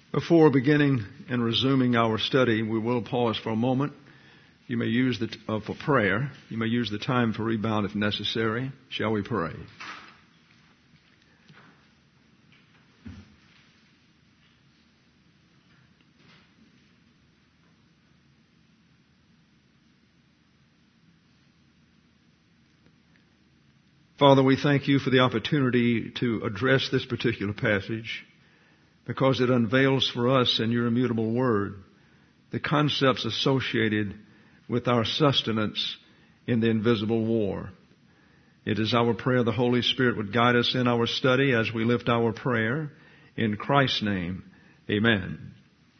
Before beginning and resuming our study, we will pause for a moment. You may use for prayer. You may use the time for rebound if necessary. Shall we pray? Father, we thank you for the opportunity to address this particular passage, because it unveils for us in your immutable word the concepts associated with our sustenance in the invisible war. It is our prayer the Holy Spirit would guide us in our study as we lift our prayer. In Christ's name, amen.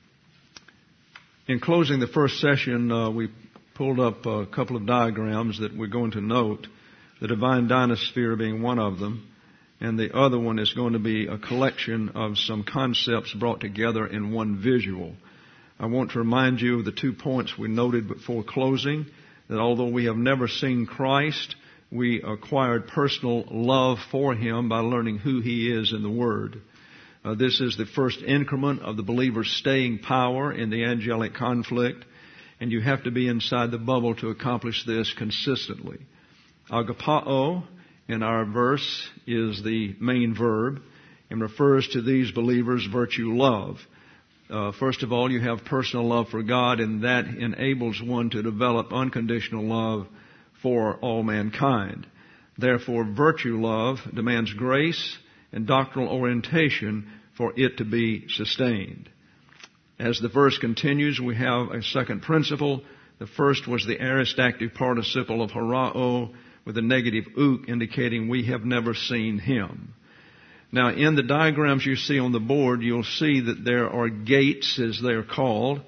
In closing the first session, we pulled up a couple of diagrams that we're going to note, the divine dynasphere being one of them. And the other one is going to be a collection of some concepts brought together in one visual. I want to remind you of the 2 points we noted before closing, that although we have never seen Christ, we acquired personal love for Him by learning who He is in the Word. This is the first increment of the believer's staying power in the angelic conflict, and you have to be inside the bubble to accomplish this consistently. Agapao in our verse is the main verb and refers to these believers' virtue love. First of all, you have personal love for God, and that enables one to develop unconditional love for all mankind. Therefore, virtue love demands grace and doctrinal orientation for it to be sustained. As the verse continues, we have a second principle. The first was the aorist active participle of horao, with a negative ook, indicating we have never seen Him. Now, in the diagrams you see on the board, you'll see that there are gates, as they're called.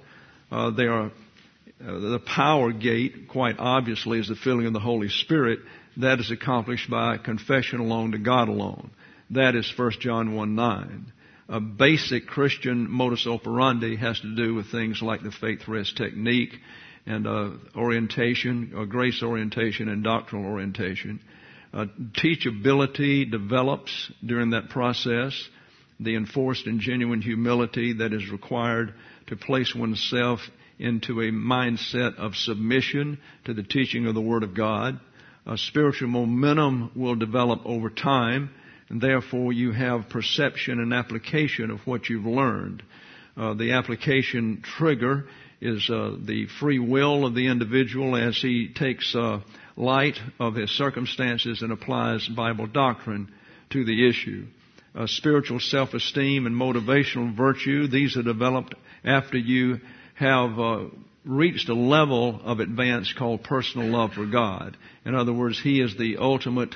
The power gate, quite obviously, is the filling of the Holy Spirit. That is accomplished by confession alone to God alone. That is 1 John 1:9. A basic Christian modus operandi has to do with things like the faith rest technique, and orientation, grace orientation, and doctrinal orientation. Teachability develops during that process. The enforced and genuine humility that is required to place oneself into a mindset of submission to the teaching of the Word of God. Spiritual momentum will develop over time, and therefore you have perception and application of what you've learned. The application trigger is the free will of the individual as he takes light of his circumstances and applies Bible doctrine to the issue. Spiritual self-esteem and motivational virtue, these are developed after you have reached a level of advance called personal love for God. In other words, He is the ultimate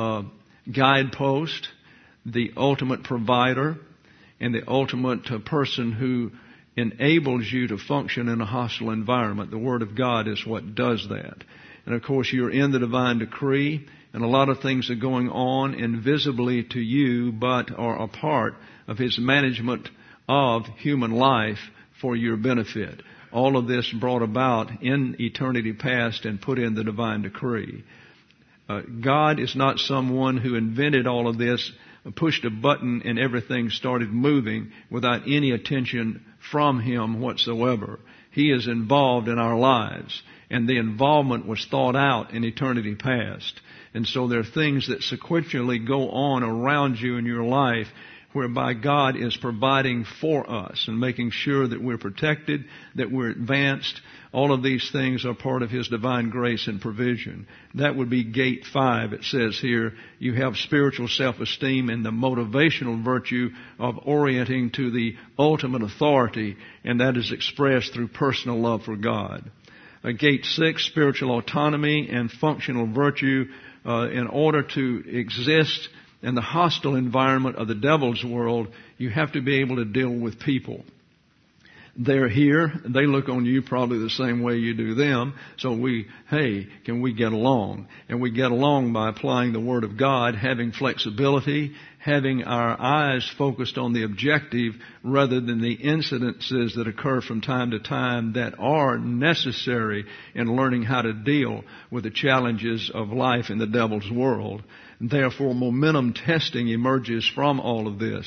guidepost, the ultimate provider, and the ultimate person who enables you to function in a hostile environment. The Word of God is what does that. And of course, you're in the divine decree, and a lot of things are going on invisibly to you, but are a part of His management of human life for your benefit. All of this brought about in eternity past and put in the divine decree. God is not someone who invented all of this, pushed a button and everything started moving without any attention from Him whatsoever. He is involved in our lives, and the involvement was thought out in eternity past. And so there are things that sequentially go on around you in your life whereby God is providing for us and making sure that we're protected, that we're advanced. All of these things are part of His divine grace and provision. That would be gate 5. It says here, you have spiritual self-esteem and the motivational virtue of orienting to the ultimate authority, and that is expressed through personal love for God. Gate 6, spiritual autonomy and functional virtue. In order to exist in the hostile environment of the devil's world, you have to be able to deal with people. They're here. They look on you probably the same way you do them. So can we get along? And we get along by applying the Word of God, having flexibility, having our eyes focused on the objective rather than the incidences that occur from time to time that are necessary in learning how to deal with the challenges of life in the devil's world. Therefore, momentum testing emerges from all of this.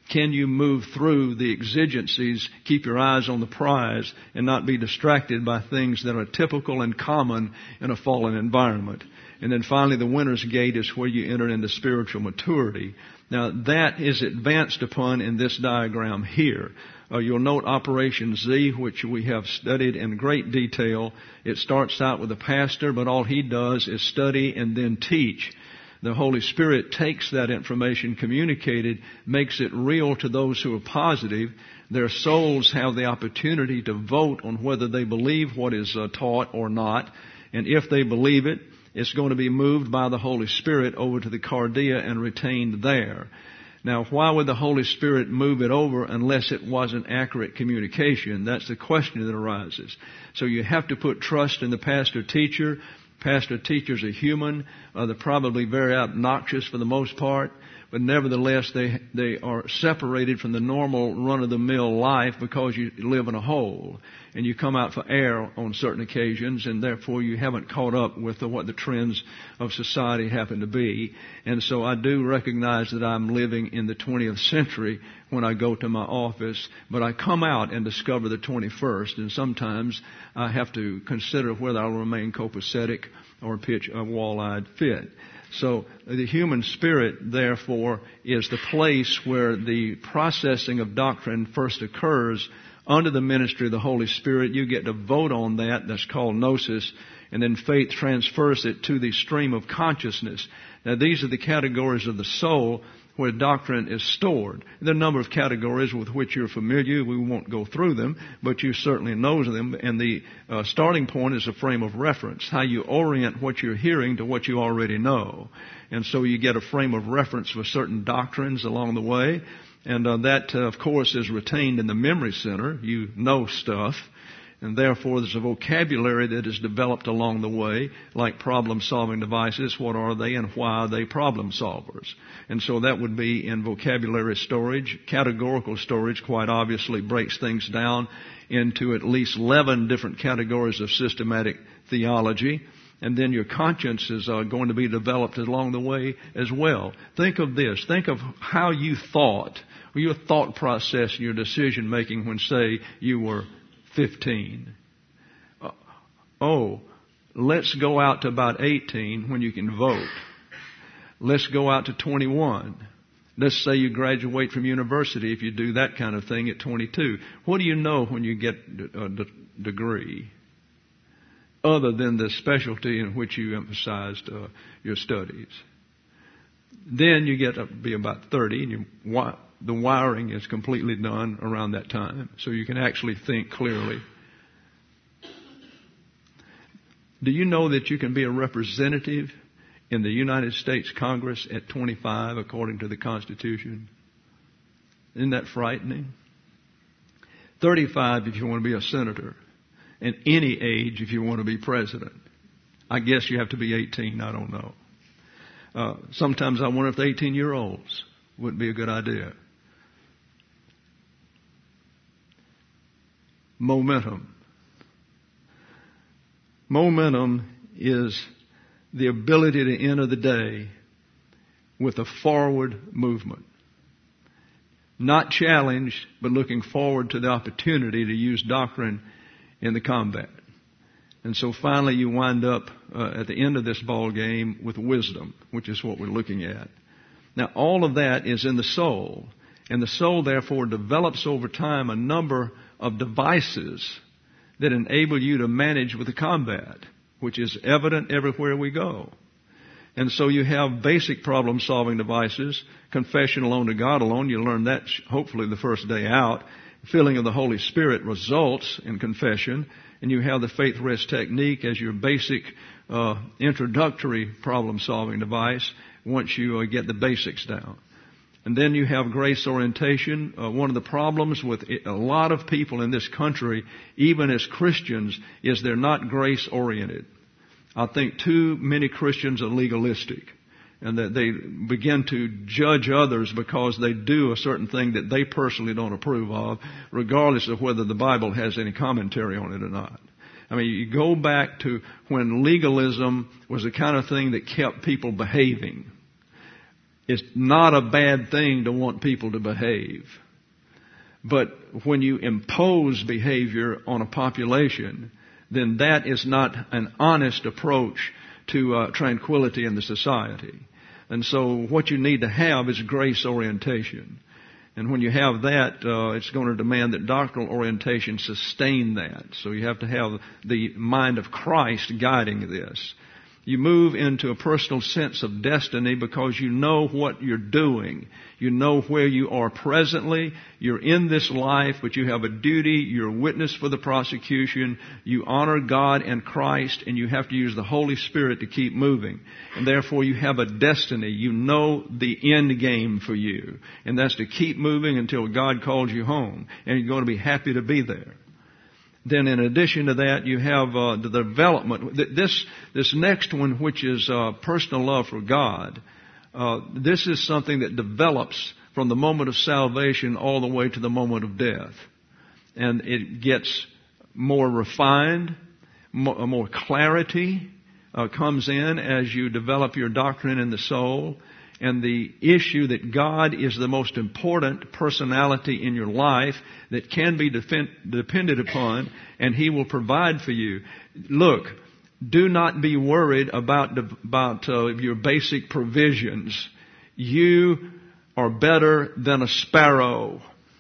Can you move through the exigencies, keep your eyes on the prize, and not be distracted by things that are typical and common in a fallen environment? And then finally, the winner's gate is where you enter into spiritual maturity. Now, that is advanced upon in this diagram here. You'll note Operation Z, which we have studied in great detail. It starts out with the pastor, but all he does is study and then teach. The Holy Spirit takes that information communicated, makes it real to those who are positive. Their souls have the opportunity to vote on whether they believe what is taught or not. And if they believe it, it's going to be moved by the Holy Spirit over to the cardia and retained there. Now, why would the Holy Spirit move it over unless it wasn't accurate communication? That's the question that arises. So you have to put trust in the pastor-teacher. Pastor-teachers are human. They're probably very obnoxious for the most part. But nevertheless, they are separated from the normal run-of-the-mill life because you live in a hole. And you come out for air on certain occasions, and therefore you haven't caught up with what the trends of society happen to be. And so I do recognize that I'm living in the 20th century when I go to my office, but I come out and discover the 21st, and sometimes I have to consider whether I'll remain copacetic or pitch a wall-eyed fit. So the human spirit, therefore, is the place where the processing of doctrine first occurs under the ministry of the Holy Spirit. You get to vote on that. That's called gnosis. And then faith transfers it to the stream of consciousness. Now, these are the categories of the soul where doctrine is stored. There are a number of categories with which you're familiar. We won't go through them, but you certainly know them. And the starting point is a frame of reference, how you orient what you're hearing to what you already know. And so you get a frame of reference for certain doctrines along the way. And that, of course, is retained in the memory center. You know stuff. And therefore, there's a vocabulary that is developed along the way, like problem-solving devices. What are they and why are they problem solvers? And so that would be in vocabulary storage. Categorical storage, quite obviously, breaks things down into at least 11 different categories of systematic theology. And then your conscience is going to be developed along the way as well. Think of this. Think of how you thought, or your thought process, your decision making when, say, you were 15. Let's go out to about 18 when you can vote. Let's go out to 21. Let's say you graduate from university if you do that kind of thing at 22. What do you know when you get a degree? Other than the specialty in which you emphasized your studies. Then you get to be about 30 and the wiring is completely done around that time. So you can actually think clearly. Do you know that you can be a representative in the United States Congress at 25 according to the Constitution? Isn't that frightening? 35 if you want to be a senator. And any age if you want to be president. I guess you have to be 18, I don't know. Sometimes I wonder if the 18-year-olds would be a good idea. Momentum. Momentum is the ability to enter the day with a forward movement. Not challenged, but looking forward to the opportunity to use doctrine in the combat. And so finally you wind up at the end of this ball game with wisdom, which is what we're looking at. Now all of that is in the soul. And the soul therefore develops over time a number of devices that enable you to manage with the combat, which is evident everywhere we go. And so you have basic problem-solving devices, confession alone to God alone. You learn that hopefully the first day out. Filling of the Holy Spirit results in confession, and you have the faith rest technique as your basic introductory problem-solving device once you get the basics down. And then you have grace orientation. One of the problems with a lot of people in this country, even as Christians, is they're not grace oriented. I think too many Christians are legalistic, and that they begin to judge others because they do a certain thing that they personally don't approve of, regardless of whether the Bible has any commentary on it or not. I mean, you go back to when legalism was the kind of thing that kept people behaving. It's not a bad thing to want people to behave. But when you impose behavior on a population, then that is not an honest approach to tranquility in the society. And so what you need to have is grace orientation. And when you have that, it's going to demand that doctrinal orientation sustain that. So you have to have the mind of Christ guiding this. You move into a personal sense of destiny because you know what you're doing. You know where you are presently. You're in this life, but you have a duty. You're a witness for the prosecution. You honor God and Christ, and you have to use the Holy Spirit to keep moving. And therefore you have a destiny. You know the end game for you. And that's to keep moving until God calls you home. And you're going to be happy to be there. Then in addition to that, you have the development. This next one, which is personal love for God, this is something that develops from the moment of salvation all the way to the moment of death. And it gets more refined, more clarity comes in as you develop your doctrine in the soul. And the issue that God is the most important personality in your life that can be depended upon, and He will provide for you. Look, do not be worried about your basic provisions. You are better than a sparrow.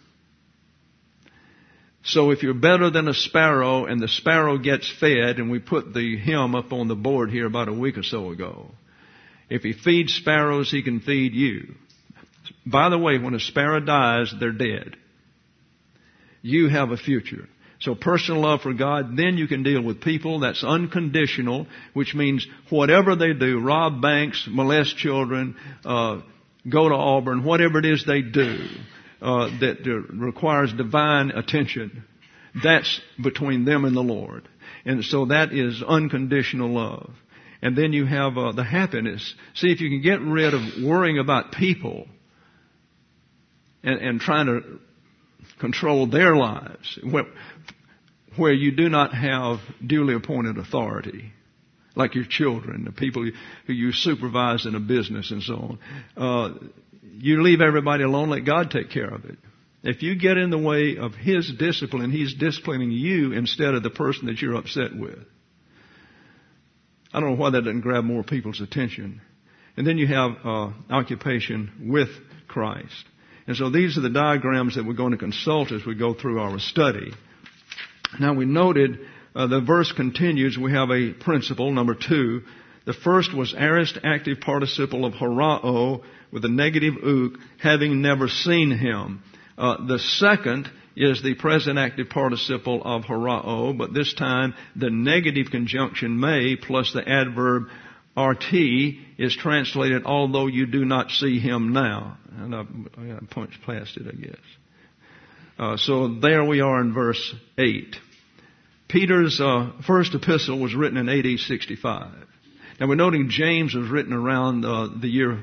So if you're better than a sparrow and the sparrow gets fed, and we put the hymn up on the board here about a week or so ago, if He feeds sparrows, He can feed you. By the way, when a sparrow dies, they're dead. You have a future. So personal love for God, then you can deal with people. That's unconditional, which means whatever they do, rob banks, molest children, go to Auburn, whatever it is they do that requires divine attention, that's between them and the Lord. And so that is unconditional love. And then you have the happiness. See, if you can get rid of worrying about people and trying to control their lives, where you do not have duly appointed authority, like your children, the people who you supervise in a business and so on, you leave everybody alone, let God take care of it. If you get in the way of His discipline, He's disciplining you instead of the person that you're upset with. I don't know why that doesn't grab more people's attention. And then you have occupation with Christ. And so these are the diagrams that we're going to consult as we go through our study. Now we noted the verse continues. We have a principle, number 2. The first was aorist active participle of horao with the negative uk, having never seen Him. The second is the present active participle of horao, but this time the negative conjunction may plus the adverb rt is translated, although you do not see Him now. And I punched past it, I guess. So there we are in verse 8. Peter's first epistle was written in AD 65. Now we're noting James was written around the year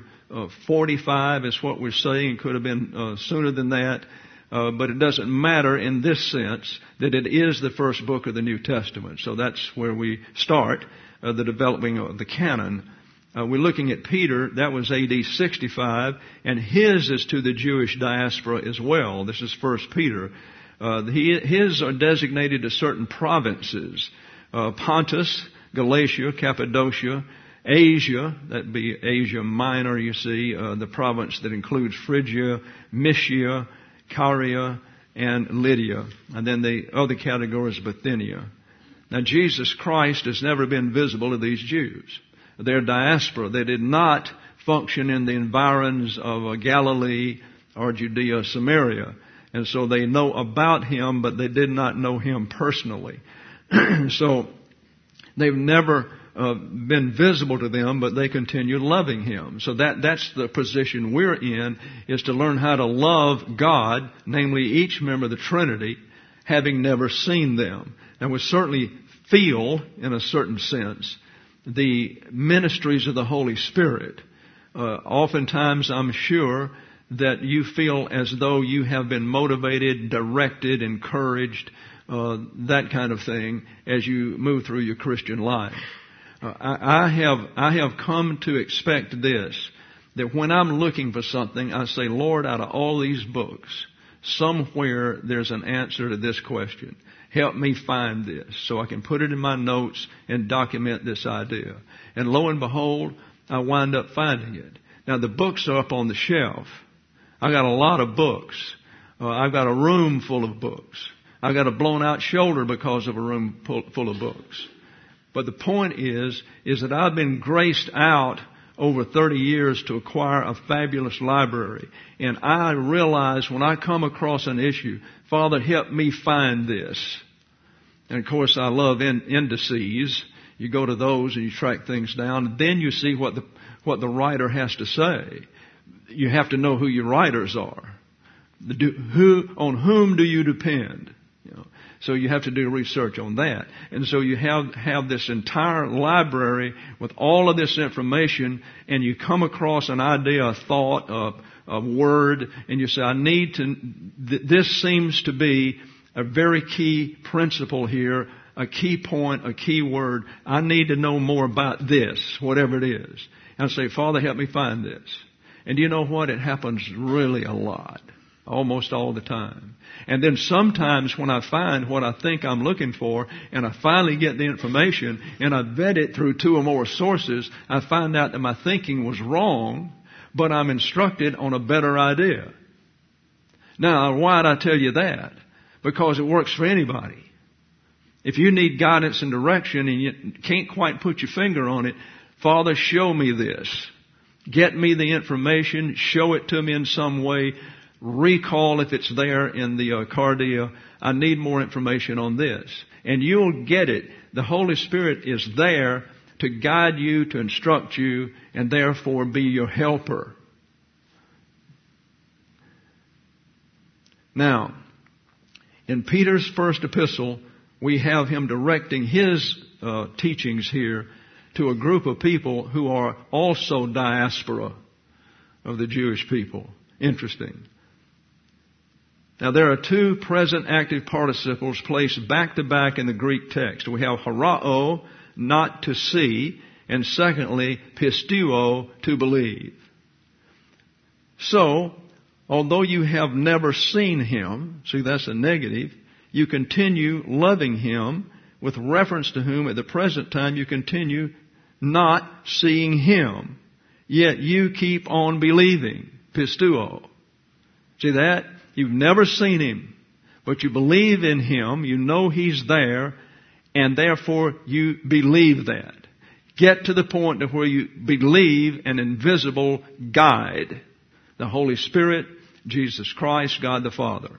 45 is what we're saying. It could have been sooner than that. But it doesn't matter in this sense that it is the first book of the New Testament. So that's where we start the developing of the canon. We're looking at Peter. That was AD 65, and his is to the Jewish diaspora as well. This is 1 Peter. His are designated to certain provinces: Pontus, Galatia, Cappadocia, Asia. That'd be Asia Minor. You see, the province that includes Phrygia, Mysia, Caria, and Lydia. And then the other category is Bithynia. Now Jesus Christ has never been visible to these Jews. They're diaspora. They did not function in the environs of Galilee or Judea, Samaria. And so they know about Him, but they did not know Him personally. So they've never been visible to them, but they continue loving Him. So that's the position we're in, is to learn how to love God, namely each member of the Trinity, having never seen them. Now we certainly feel, in a certain sense, the ministries of the Holy Spirit. Oftentimes, I'm sure that you feel as though you have been motivated, directed, encouraged, that kind of thing as you move through your Christian life. I have come to expect this, that when I'm looking for something, I say, Lord, out of all these books, somewhere there's an answer to this question. Help me find this so I can put it in my notes and document this idea. And lo and behold, I wind up finding it. Now the books are up on the shelf. I got a lot of books. I've got a room full of books. I got a blown out shoulder because of a room full of books. But the point is that I've been graced out over 30 years to acquire a fabulous library. And I realize when I come across an issue, Father, help me find this. And of course, I love indices. You go to those and you track things down, and then you see what the writer has to say. You have to know who your writers are. On whom do you depend? You know, so you have to do research on that. And so you have this entire library with all of this information, and you come across an idea, a thought, a word, and you say, this seems to be a very key principle here, a key point, a key word. I need to know more about this, whatever it is. And I say, Father, help me find this. And you know what? It happens really a lot. Almost all the time. And then sometimes when I find what I think I'm looking for, and I finally get the information, and I vet it through 2 or more sources, I find out that my thinking was wrong, but I'm instructed on a better idea. Now, why did I tell you that? Because it works for anybody. If you need guidance and direction and you can't quite put your finger on it, Father, show me this. Get me the information, show it to me in some way. Recall if it's there in the cardia. I need more information on this. And you'll get it. The Holy Spirit is there to guide you, to instruct you, and therefore be your helper. Now, in Peter's first epistle, we have him directing his teachings here to a group of people who are also diaspora of the Jewish people. Interesting. Now there are 2 present active participles placed back to back in the Greek text. We have harao, not to see, and secondly, pisteuo, to believe. So, although you have never seen him, see that's a negative, you continue loving him, with reference to whom at the present time you continue not seeing him, yet you keep on believing, pisteuo. See that? You've never seen him, but you believe in him, you know he's there, and therefore you believe that. Get to the point to where you believe an invisible guide, the Holy Spirit, Jesus Christ, God the Father.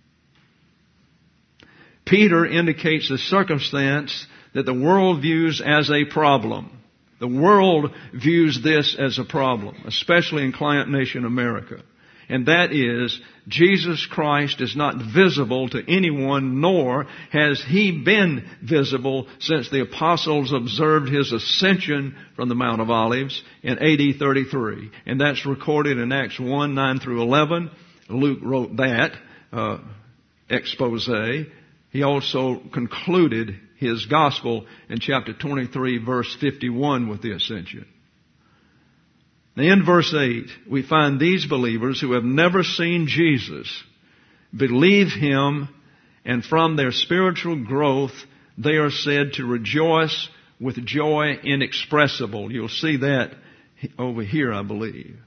Peter indicates the circumstance that the world views as a problem. The world views this as a problem, especially in client nation America. And that is, Jesus Christ is not visible to anyone, nor has he been visible since the apostles observed his ascension from the Mount of Olives in AD 33. And that's recorded in Acts 1, 9 through 11. Luke wrote that expose. He also concluded his gospel in chapter 23, verse 51 with the ascension. Now in verse 8, we find these believers who have never seen Jesus believe him, and from their spiritual growth they are said to rejoice with joy inexpressible. You'll see that over here, I believe.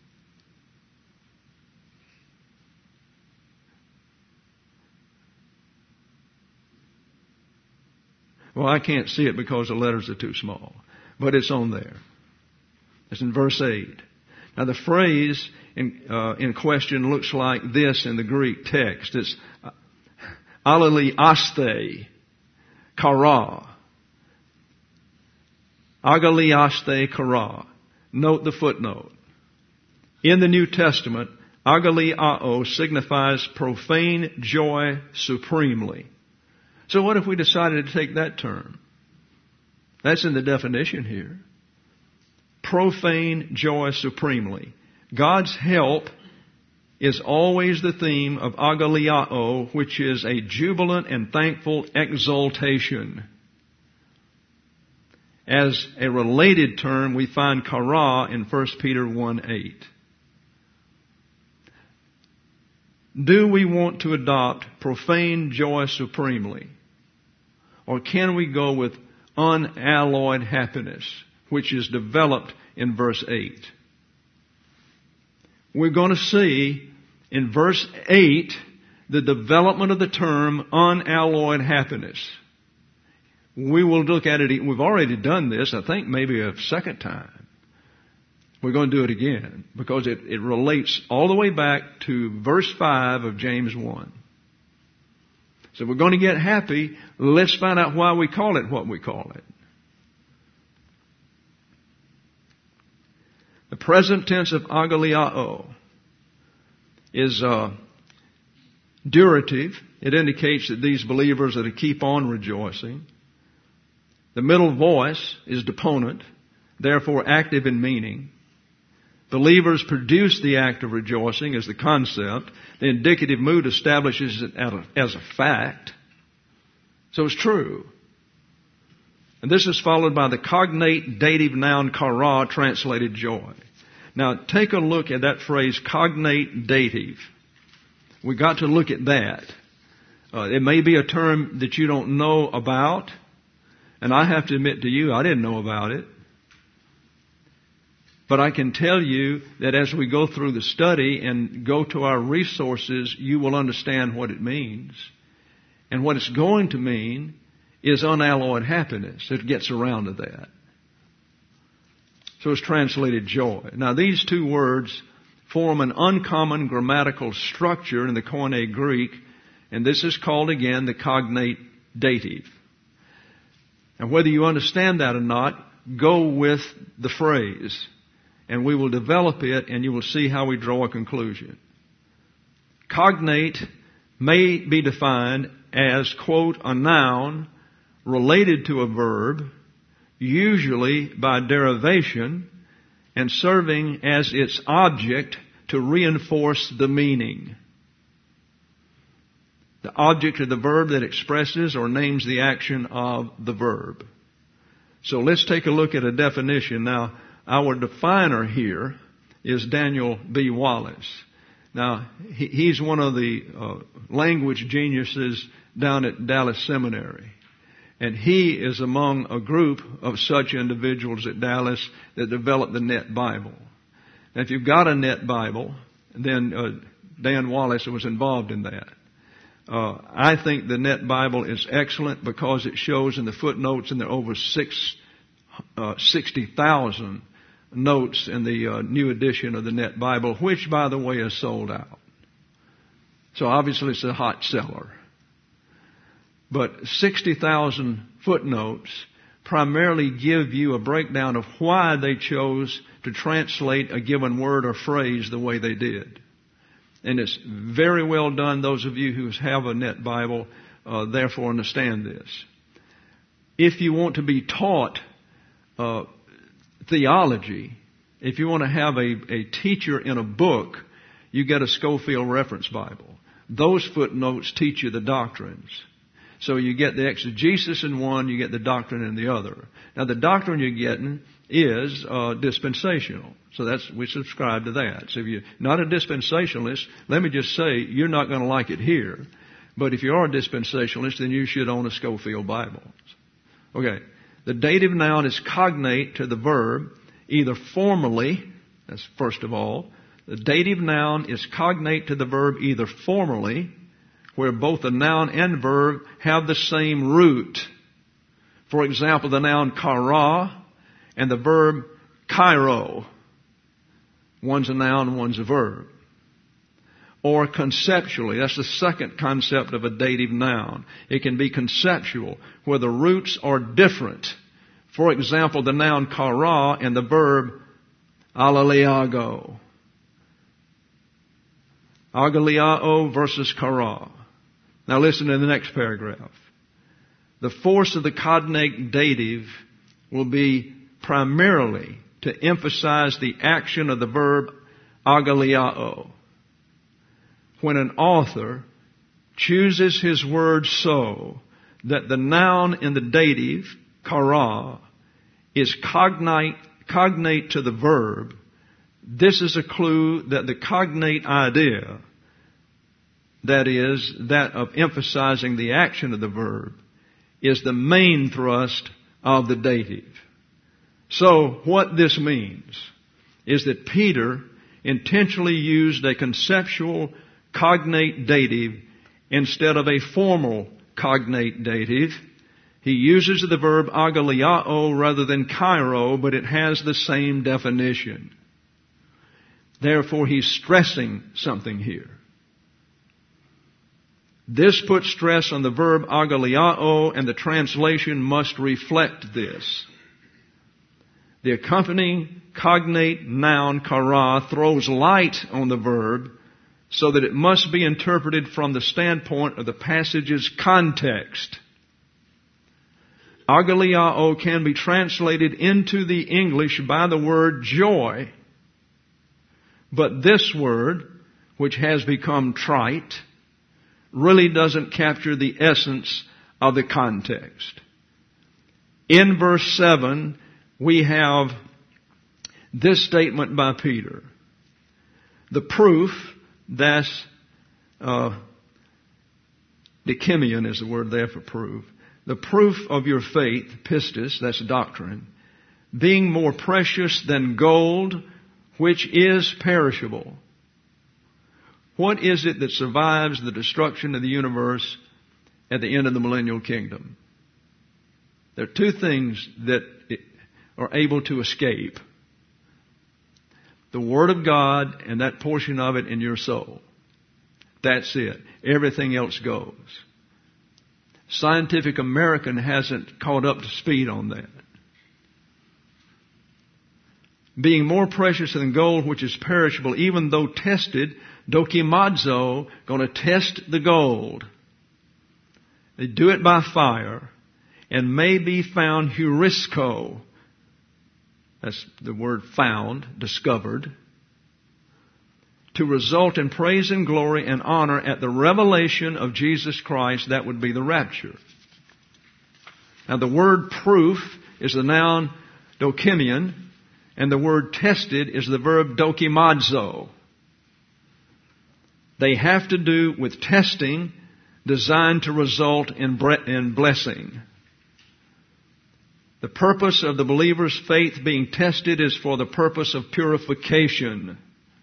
Well, I can't see it because the letters are too small, but it's on there. It's in verse 8. Now the phrase in question looks like this in the Greek text. It's aleliaste kara. Agaliaste kara. Note the footnote. In the New Testament, agaliao signifies profane joy supremely. So what if we decided to take that term? That's in the definition here. Profane joy supremely. God's help is always the theme of agaliao, which is a jubilant and thankful exultation. As a related term, we find kara in 1 Peter 1:8. Do we want to adopt profane joy supremely? Or can we go with unalloyed happiness, which is developed in verse 8? We're going to see in verse 8 the development of the term unalloyed happiness. We will look at it. We've already done this, I think maybe a second time. We're going to do it again because it relates all the way back to verse 5 of James 1. So we're going to get happy. Let's find out why we call it what we call it. The present tense of agaliao is durative. It indicates that these believers are to keep on rejoicing. The middle voice is deponent, therefore active in meaning. Believers produce the act of rejoicing as the concept. The indicative mood establishes it as a fact. So it's true. And this is followed by the cognate dative noun kara, translated joy. Now take a look at that phrase, cognate dative. We got to look at that. It may be a term that you don't know about. And I have to admit to you, I didn't know about it. But I can tell you that as we go through the study and go to our resources, you will understand what it means. And what it's going to mean is unalloyed happiness. It gets around to that. So it's translated joy. Now these two words form an uncommon grammatical structure in the Koine Greek, and this is called again the cognate dative. And whether you understand that or not, go with the phrase. And we will develop it, and you will see how we draw a conclusion. Cognate may be defined as, quote, a noun related to a verb, usually by derivation, and serving as its object to reinforce the meaning. The object of the verb that expresses or names the action of the verb. So let's take a look at a definition. Now, our definer here is Daniel B. Wallace. Now, he's one of the language geniuses down at Dallas Seminary. And he is among a group of such individuals at Dallas that developed the Net Bible. Now, if you've got a Net Bible, then Dan Wallace was involved in that. I think the Net Bible is excellent because it shows in the footnotes, and there are over 60,000 notes in the new edition of the Net Bible, which, by the way, is sold out. So obviously it's a hot seller. But 60,000 footnotes primarily give you a breakdown of why they chose to translate a given word or phrase the way they did. And it's very well done. Those of you who have a Net Bible, therefore understand this. If you want to be taught theology, if you want to have a teacher in a book, you get a Scofield Reference Bible. Those footnotes teach you the doctrines. So you get the exegesis in one, you get the doctrine in the other. Now the doctrine you're getting is dispensational. So we subscribe to that. So if you're not a dispensationalist, let me just say, you're not going to like it here. But if you are a dispensationalist, then you should own a Scofield Bible. Okay. The dative noun is cognate to the verb, either formally, that's first of all. The dative noun is cognate to the verb either formally, where both the noun and verb have the same root. For example, the noun kara and the verb kairo. One's a noun, one's a verb. Or conceptually, that's the second concept of a dative noun. It can be conceptual, where the roots are different. For example, the noun kara and the verb alaliago. Agaliao versus kara. Now listen to the next paragraph. The force of the cognate dative will be primarily to emphasize the action of the verb agaliao. When an author chooses his word so that the noun in the dative, kara, is cognate to the verb, this is a clue that the cognate idea, that is, that of emphasizing the action of the verb, is the main thrust of the dative. So what this means is that Peter intentionally used a conceptual cognate dative instead of a formal cognate dative. He uses the verb agaliao rather than kairo, but it has the same definition. Therefore, he's stressing something here. This puts stress on the verb agaliao, and the translation must reflect this. The accompanying cognate noun kara throws light on the verb so that it must be interpreted from the standpoint of the passage's context. Agaliao can be translated into the English by the word joy, but this word, which has become trite, really doesn't capture the essence of the context. In verse 7, we have this statement by Peter. The proof, that's dikemion is the word there for proof. The proof of your faith, pistis, that's doctrine, being more precious than gold, which is perishable. What is it that survives the destruction of the universe at the end of the millennial kingdom? There are two things that are able to escape. The Word of God and that portion of it in your soul. That's it. Everything else goes. Scientific American hasn't caught up to speed on that. Being more precious than gold, which is perishable, even though tested, dokimazo, going to test the gold. They do it by fire, and may be found heurisco. That's the word found, discovered. To result in praise and glory and honor at the revelation of Jesus Christ, that would be the rapture. Now the word proof is the noun dokimion, and the word tested is the verb dokimazo. They have to do with testing designed to result in blessing. The purpose of the believer's faith being tested is for the purpose of purification.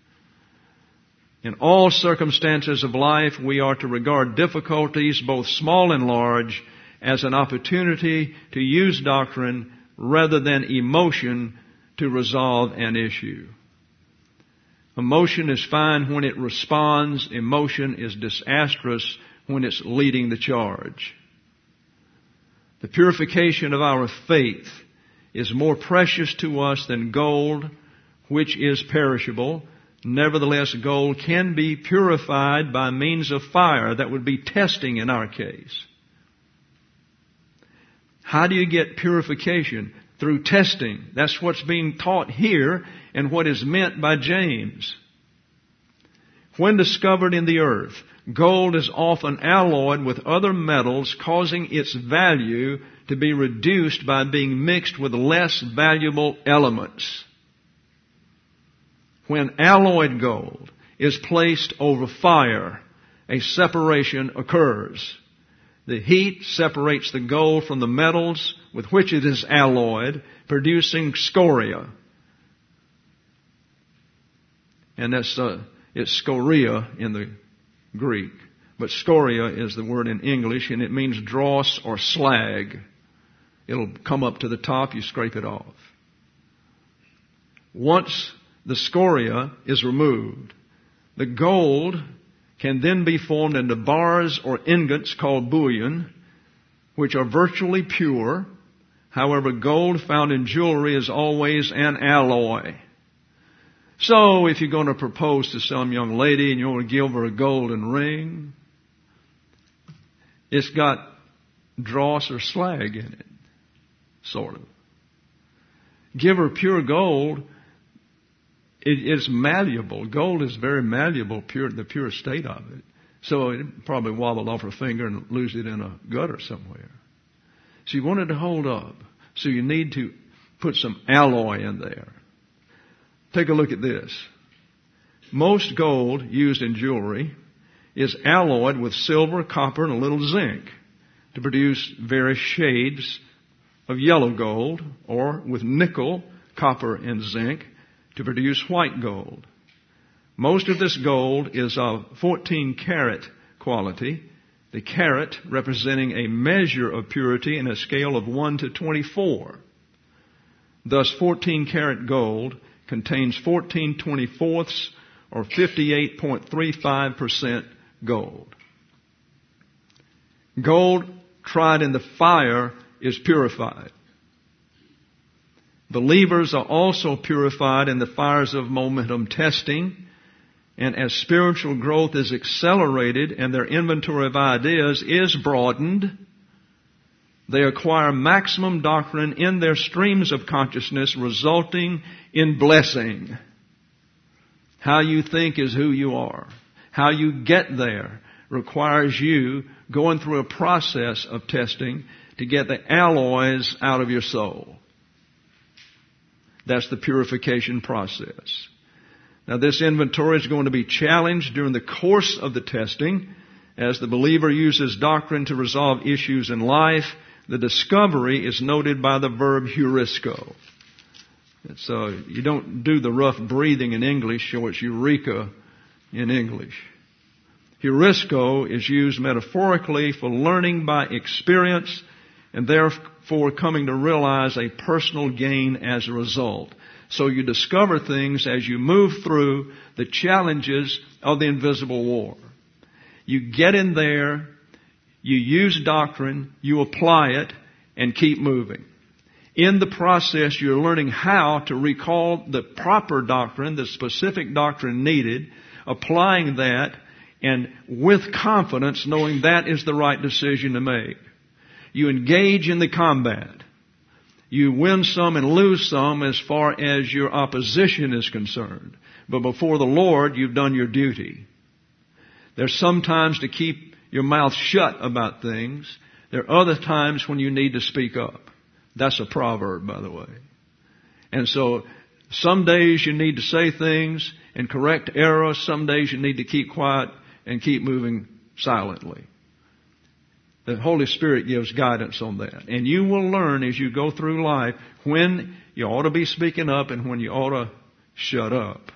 In all circumstances of life, we are to regard difficulties, both small and large, as an opportunity to use doctrine rather than emotion to resolve an issue. Emotion is fine when it responds. Emotion is disastrous when it's leading the charge. The purification of our faith is more precious to us than gold, which is perishable. Nevertheless, gold can be purified by means of fire. That would be testing in our case. How do you get purification? Through testing. That's what's being taught here and what is meant by James. When discovered in the earth, gold is often alloyed with other metals, causing its value to be reduced by being mixed with less valuable elements. When alloyed gold is placed over fire, a separation occurs. The heat separates the gold from the metals with which it is alloyed, producing scoria. And it's scoria in the Greek. But scoria is the word in English, and it means dross or slag. It'll come up to the top, you scrape it off. Once the scoria is removed, the gold can then be formed into bars or ingots called bullion, which are virtually pure. However, gold found in jewelry is always an alloy. So, if you're going to propose to some young lady and you want to give her a golden ring, it's got dross or slag in it, sort of. Give her pure gold, it is malleable. Gold is very malleable, the pure state of it. So it probably wobbled off her finger and lose it in a gutter somewhere. So you want it to hold up. So you need to put some alloy in there. Take a look at this. Most gold used in jewelry is alloyed with silver, copper, and a little zinc to produce various shades of yellow gold, or with nickel, copper, and zinc to produce white gold. Most of this gold is of 14 karat quality, the carat representing a measure of purity in a scale of 1 to 24. Thus, 14 karat gold contains 14/24 or 58.35% gold. Gold tried in the fire is purified. Believers are also purified in the fires of momentum testing, and as spiritual growth is accelerated and their inventory of ideas is broadened, they acquire maximum doctrine in their streams of consciousness, resulting in blessing. How you think is who you are. How you get there requires you going through a process of testing to get the alloys out of your soul. That's the purification process. Now, this inventory is going to be challenged during the course of the testing as the believer uses doctrine to resolve issues in life. The discovery is noted by the verb heurisco. So you don't do the rough breathing in English, so it's eureka in English. Heurisco is used metaphorically for learning by experience and therefore coming to realize a personal gain as a result. So you discover things as you move through the challenges of the invisible war. You get in there, you use doctrine, you apply it, and keep moving. In the process, you're learning how to recall the proper doctrine, the specific doctrine needed, applying that, and with confidence knowing that is the right decision to make. You engage in the combat. You win some and lose some as far as your opposition is concerned. But before the Lord, you've done your duty. There's some times to keep your mouth shut about things. There are other times when you need to speak up. That's a proverb, by the way. And so some days you need to say things and correct errors. Some days you need to keep quiet and keep moving silently. The Holy Spirit gives guidance on that. And you will learn as you go through life when you ought to be speaking up and when you ought to shut up.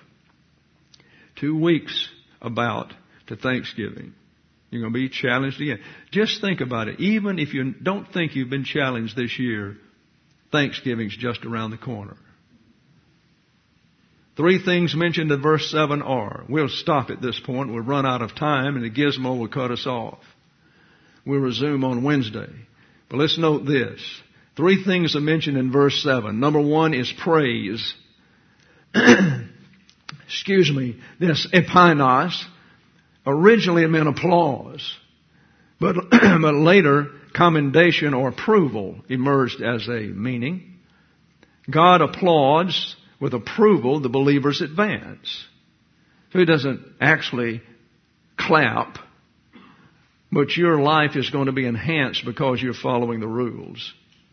2 weeks about to Thanksgiving. You're going to be challenged again. Just think about it. Even if you don't think you've been challenged this year, Thanksgiving's just around the corner. 3 things mentioned in verse 7 are, we'll stop at this point, we'll run out of time, and the gizmo will cut us off. We'll resume on Wednesday. But let's note this. 3 things are mentioned in verse 7. Number 1 is praise. This epinos originally meant applause. But later, commendation or approval emerged as a meaning. God applauds with approval the believer's advance. So He doesn't actually clap, but your life is going to be enhanced because you're following the rules.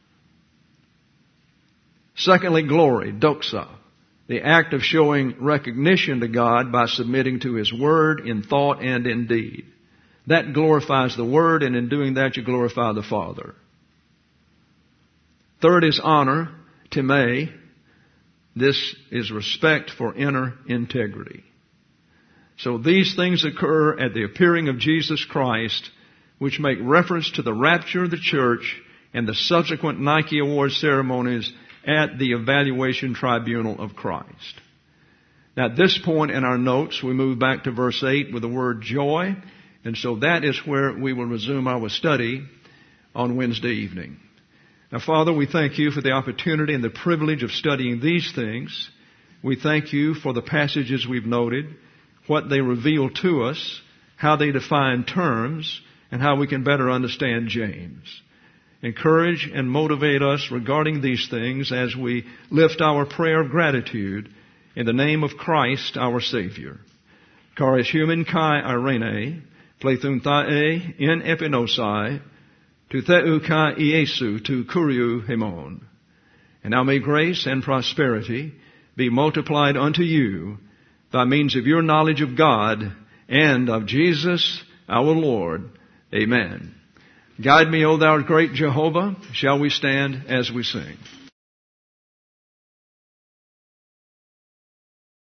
Secondly, glory, doxa, the act of showing recognition to God by submitting to His Word in thought and in deed. That glorifies the Word, and in doing that you glorify the Father. Third is honor, time. This is respect for inner integrity. So these things occur at the appearing of Jesus Christ, which make reference to the rapture of the church and the subsequent Nike Award ceremonies at the evaluation tribunal of Christ. Now at this point in our notes, we move back to verse 8 with the word joy, and so that is where we will resume our study on Wednesday evening. Now, Father, we thank You for the opportunity and the privilege of studying these things. We thank You for the passages we've noted, what they reveal to us, how they define terms, and how we can better understand James. Encourage and motivate us regarding these things as we lift our prayer of gratitude in the name of Christ our Savior. Charis human kai irene, plethun thae in epinosai, to theu kai Iesu to kuriou hemon. And now may grace and prosperity be multiplied unto you by means of your knowledge of God and of Jesus our Lord. Amen. Guide me, O thou great Jehovah. Shall we stand as we sing?